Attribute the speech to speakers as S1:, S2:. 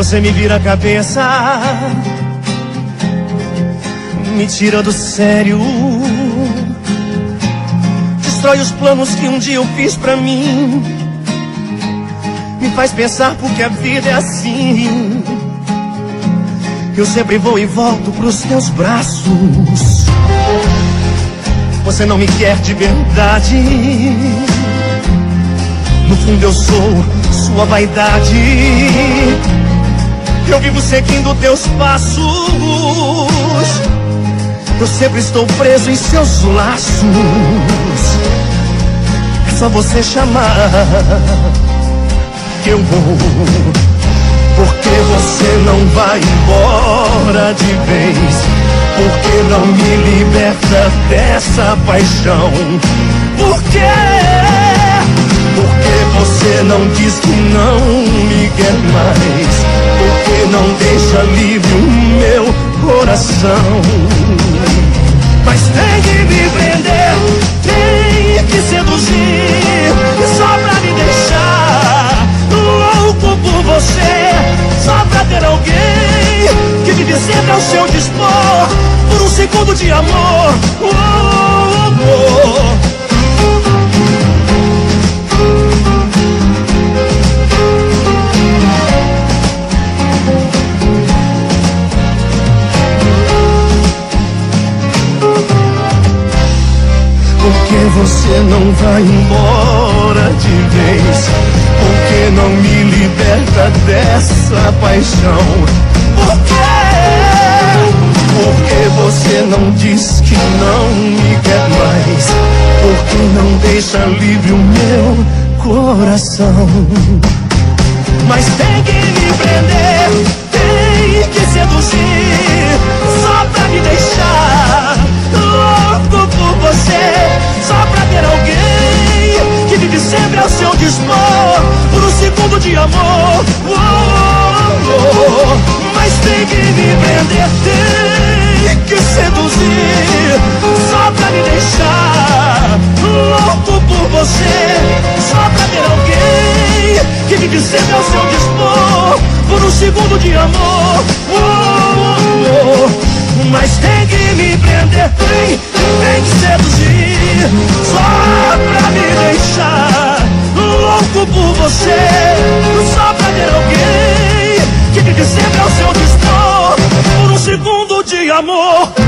S1: Você me vira a cabeça, me tira do sério, destrói os planos que um dia eu fiz pra mim, me faz pensar porque a vida é assim. Eu sempre vou e volto pros teus braços. Você não me quer de verdade, no fundo eu sou sua vaidade. Eu vivo seguindo teus passos, eu sempre estou preso em seus laços. É só você chamar que eu vou, porque você não vai embora de vez, porque não me liberta dessa paixão. Por quê? Porque você não diz que não me quer mais, porque não deixa livre o meu coração. Mas tem que me prender, tem que seduzir, só pra me deixar louco por você, só pra ter alguém que vive sempre ao seu dispor, por um segundo de amor. Porque você não vai embora de vez, porque não me liberta dessa paixão. Por quê? Porque você não diz que não me quer mais, porque não deixa livre o meu coração. Mas tem que me prender, tem que seduzir, só pra me deixar louco por você, só pra ter alguém que vive sempre ao seu dispor, por um segundo de amor. Mas tem que me prender, tem que seduzir, só pra me deixar louco por você, só pra ter alguém que vive sempre ao seu dispor, por um segundo de amor. Mas tem que me prender, tem que seduzir, só pra me deixar louco por você, só pra ter alguém que vive sempre ao seu dispor, por um segundo de amor.